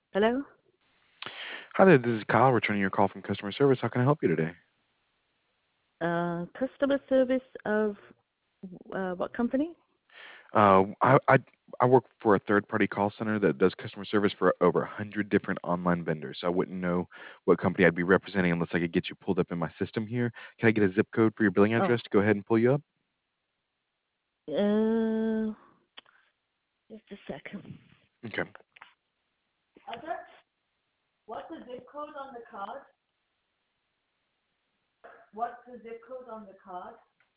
Hello? Hi there, this is Kyle returning your call from customer service. How can I help you today? Customer service of what company? Uh, I, I I work for a third-party call center that does customer service for over 100 different online vendors. So I wouldn't know what company I'd be representing unless I could get you pulled up in my system here. Can I get a zip code for your billing Oh, address to go ahead and pull you up? uh, just a second. Okay. Azar, what's the zip code on the card? What's the zip code on the card?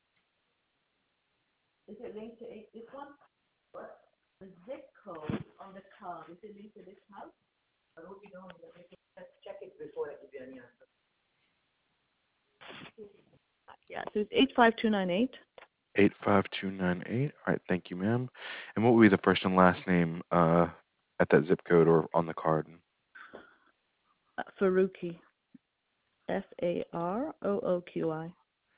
Is it linked to this one? What? The zip code on the card, is it linked to this house? I hope you don't. Let's check it before I give you any answer. Yeah, so it's 85298. 85298. All right, thank you, ma'am. And what would be the first and last name at that zip code or on the card? Faruqi. Farooqi.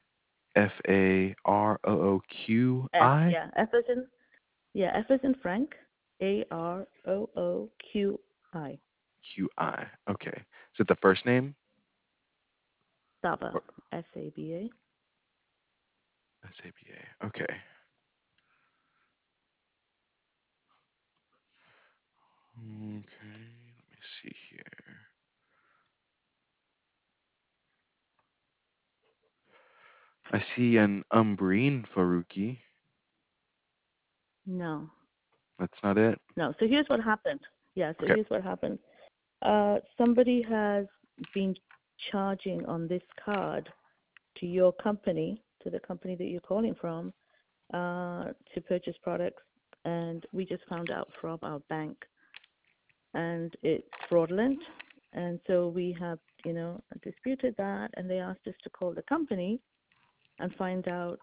F, Farooqi? yeah. F as in Frank. Arooqi. QI. Okay. Is it the first name? Saba. Or Saba. SABA. Okay. Okay. Let me see here. I see an Umbreen Faruqi. No. That's not it? No. So here's what happened. Yeah, so Okay. here's what happened. Somebody has been charging on this card to your company, to the company that you're calling from, to purchase products, and we just found out from our bank, and it's fraudulent, and so we have, disputed that, and they asked us to call the company and find out,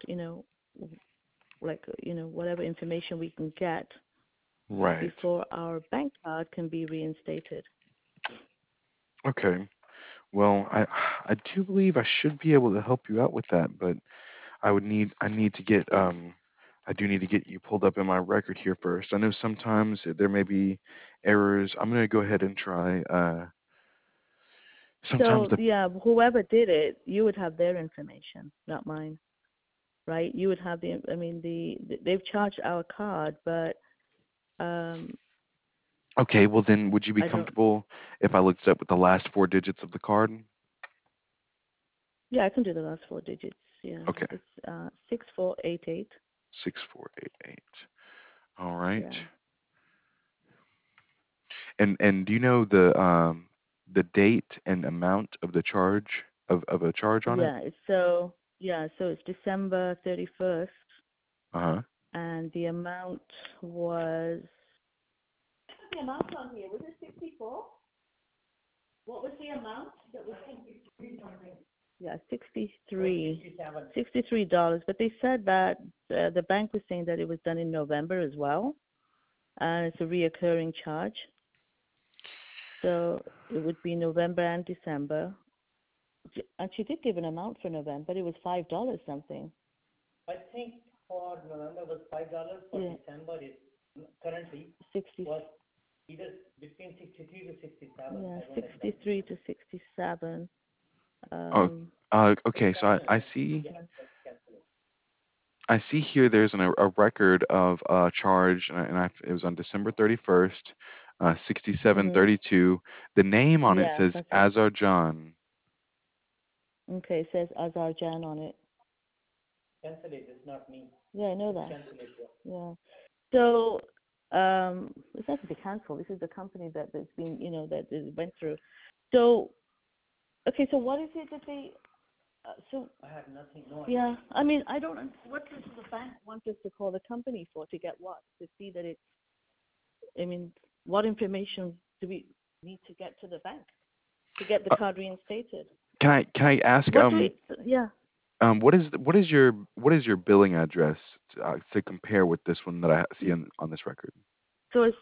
whatever information we can get Right. before our bank card can be reinstated. Okay. Well, I do believe I should be able to help you out with that, but I need to get I do need to get you pulled up in my record here first. I know sometimes there may be errors. I'm gonna go ahead and try sometimes So the yeah, whoever did it, you would have their information, not mine, right? You would have they've charged our card, but um, Okay, well then would you be I don't. comfortable if I looked up with the last four digits of the card? Yeah, I can do the last four digits. Yeah, Okay. it's 6488. 6488. All right. Yeah. And do you know the date and amount of the charge of a charge on it? So it's December 31st, Uh-huh. and the amount was. What was the amount on here? Was it 64? What was the amount that was? Yeah, 63. $63. But they said that the bank was saying that it was done in November as well, and it's a reoccurring charge. So it would be November and December. And she did give an amount for November, but it was $5 something. I think for November was $5. For Yeah, December is currently 60. was either between 63 to 67. Yeah, I don't exactly 63 remember. to 67. Oh, Um, okay, so Cancel I it. see Yeah, let's cancel it. I see here there's a record of charge it was on December 31st, mhm. 6732. The name on it Yeah, says that's it. Azar John. Okay, it says Azarjan on it. Cancel it. It's not me. Yeah, I know Just that. cancel it. Yeah. Yeah. So, it's not to be canceled. This is the company that's been, that it went through. So, okay, so what is it that they, so, I have nothing. No idea. yeah, I don't, what does the bank want us to call the company for, to get what? To see that it's, what information do we need to get to the bank to get the Uh, card reinstated? can I ask What do we, yeah, what is your billing address to compare with this one that I see on this record? so it's,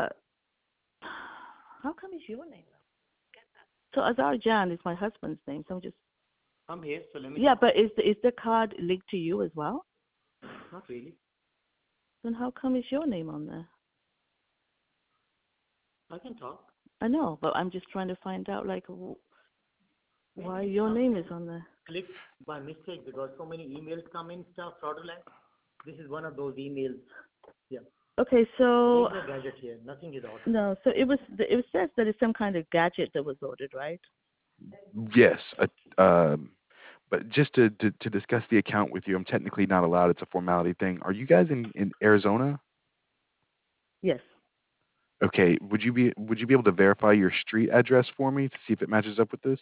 how come it's your name? So Azar Jan is my husband's name, so I'm just, I'm here, so let me yeah, talk. but is the card linked to you as well? Not really. Then how come is your name on there? I can talk. I know, but I'm just trying to find out like why your name is on there. Clicked by mistake because so many emails come in, stuff fraudulent. This is one of those emails. Yeah. Okay, so There's no gadget here. Nothing is ordered. no, so it says that it's some kind of gadget that was ordered, right? Yes. But just to discuss the account with you, I'm technically not allowed. It's a formality thing. Are you guys in Arizona? Yes. Okay. Would you be able to verify your street address for me to see if it matches up with this?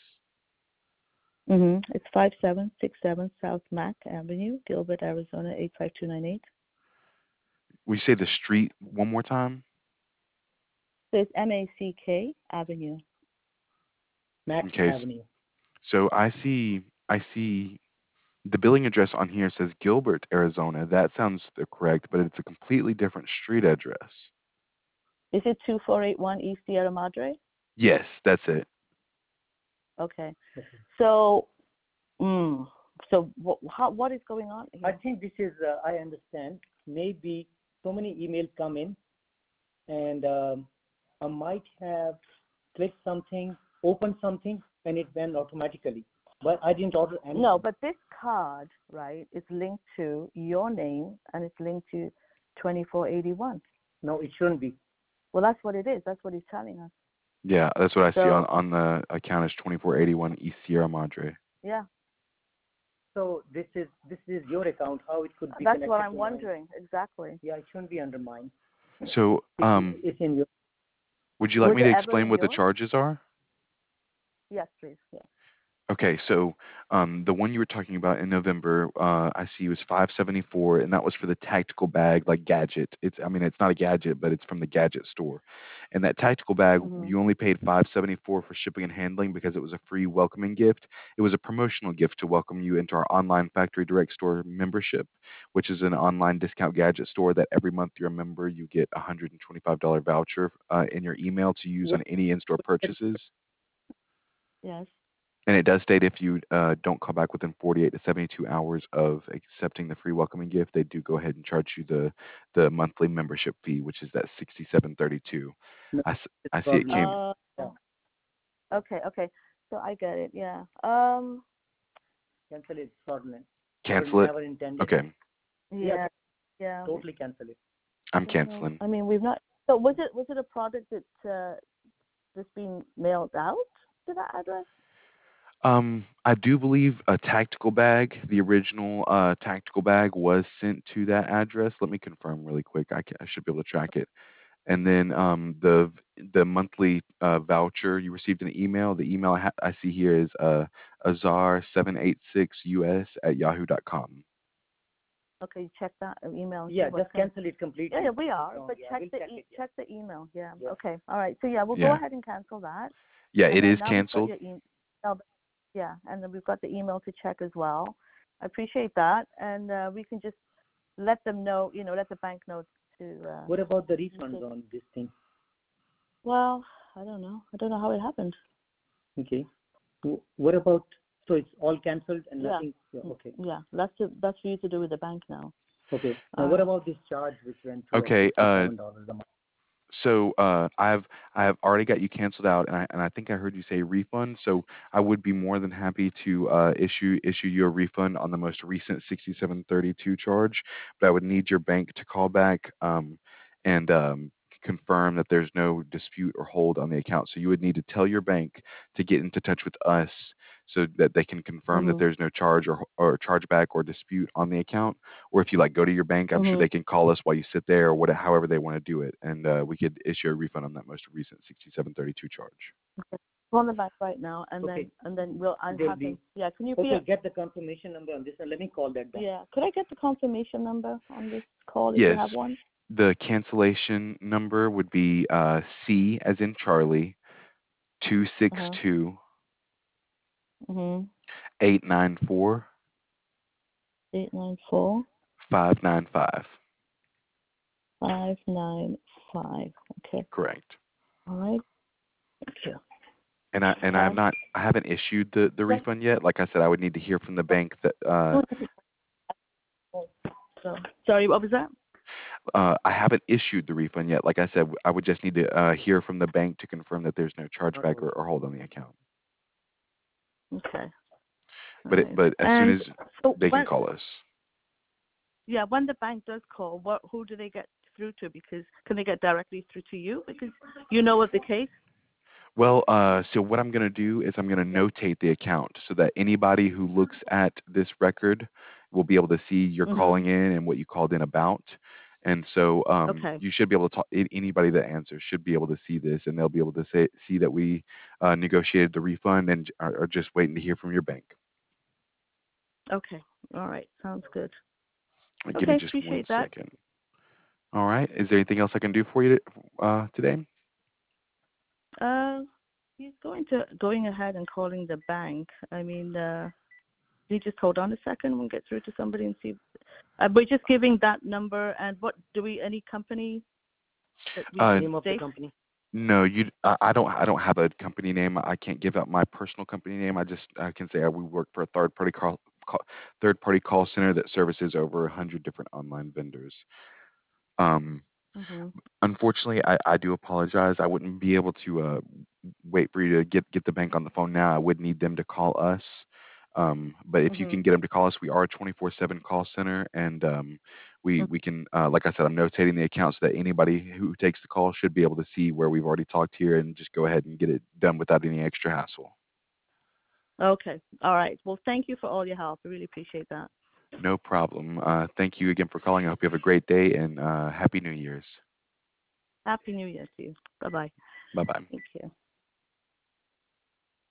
It's 5767 South Mack Avenue, Gilbert, Arizona 85298. Will you say the street one more time? So it's MACK Avenue. Mac Okay. Avenue. So I see the billing address on here says Gilbert, Arizona. That sounds correct, but it's a completely different street address. Is it 2481 East Sierra Madre? Yes, that's it. Okay. So, what is going on here? I think this is, I understand, maybe so many emails come in and I might have clicked something, opened something, and it went automatically. But I didn't order anything. No, but this card, right, is linked to your name and it's linked to 2481. No, it shouldn't be. Well, that's what it is. That's what he's telling us. Yeah, that's what I see on the account is 2481 East Sierra Madre. Yeah. So this is your account. How it could be? That's what I'm wondering. Exactly. Yeah, it shouldn't be under mine. So, it's in your. would you like me to ever explain in what the yours? charges are? Yes, please. Yeah. Okay, so the one you were talking about in November, I see was $574, and that was for the tactical bag, like gadget. It's not a gadget, but it's from the gadget store. And that tactical bag, you only paid $574 for shipping and handling because it was a free welcoming gift. It was a promotional gift to welcome you into our online Factory Direct Store membership, which is an online discount gadget store that every month you're a member, you get a $125 voucher in your email to use on any in-store purchases. Yes. And it does state if you don't call back within 48 to 72 hours of accepting the free welcoming gift, they do go ahead and charge you the monthly membership fee, which is that $67.32. No, I see it came. Yeah. Okay. So I get it. Yeah. Cancel it, fraudulent. Cancel it. Never intended. Okay. Yeah. Totally cancel it. I'm canceling. I mean, we've not. So was it a product that's being mailed out to that address? I do believe a tactical bag, the original tactical bag, was sent to that address. Let me confirm really quick. I should be able to track it. And then the monthly voucher, you received an email. The email I see here is azar786us@yahoo.com. Okay, you check that email. Yeah, just cancel it completely. Yeah, we are. But check the email. Yeah. Okay. All right. So we'll go ahead and cancel that. Yeah, and it is now canceled. Yeah, and then we've got the email to check as well. I appreciate that, and we can just let them know. Let the bank know to. What about the refunds on this thing? Well, I don't know. I don't know how it happened. Okay. What about? So it's all cancelled and nothing. Yeah, okay. Yeah, that's for you to do with the bank now. Okay. Now what about this charge which went to okay? $7 a month? So I have already got you canceled out, and I think I heard you say refund. So I would be more than happy to issue you a refund on the most recent 6732 charge, but I would need your bank to call back and confirm that there's no dispute or hold on the account. So you would need to tell your bank to get into touch with us so that they can confirm that there's no charge or chargeback or dispute on the account. Or if you go to your bank, I'm sure they can call us while you sit there or however they want to do it, and we could issue a refund on that most recent 6732 charge. Okay. Call the bank right now, and then we'll unhack them. Yeah, can you get the confirmation number on this, and let me call that back. Yeah, could I get the confirmation number on this call if yes. you have one? The cancellation number would be C as in Charlie, 262 894 894 595. 595. Okay. Correct. All right. Thank you. And I haven't issued the refund yet. Like I said, I would need to hear from the bank that Sorry, what was that? I haven't issued the refund yet. Like I said, I would just need to hear from the bank to confirm that there's no chargeback or hold on the account. Okay. All But right. but as soon And as so they can call us. yeah, when the bank does call, who do they get through to? Because can they get directly through to you because you know of the case? Well, so what I'm going to do is I'm going to notate the account so that anybody who looks at this record will be able to see you're calling in and what you called in about. And so Okay. you should be able to talk, anybody that answers should be able to see this, and they'll be able to see that we negotiated the refund and are just waiting to hear from your bank. Okay. All right. Sounds good. Give me Okay. just one Appreciate that. second. All right. Is there anything else I can do for you today? He's going ahead and calling the bank. I mean, you just hold on a second. We'll get through to somebody and see. We're just giving that number. And what do we? Any company that we Name of the state? company. No, I don't have a company name. I can't give out my personal company name. I can say we work for a third party call center that services over 100 different online vendors. Um, Mhm. Unfortunately, I do apologize. I wouldn't be able to wait for you to get the bank on the phone now. I would need them to call us. But if you can Mhm. get them to call us, we are a 24/7 call center, and we can, like I said, I'm notating the account so that anybody who takes the call should be able to see where we've already talked here and just go ahead and get it done without any extra hassle. Okay. All right. Well, thank you for all your help. I really appreciate that. No problem. Thank you again for calling. I hope you have a great day and Happy New Year's. Happy New Year to you. Bye bye. Bye bye. Thank you.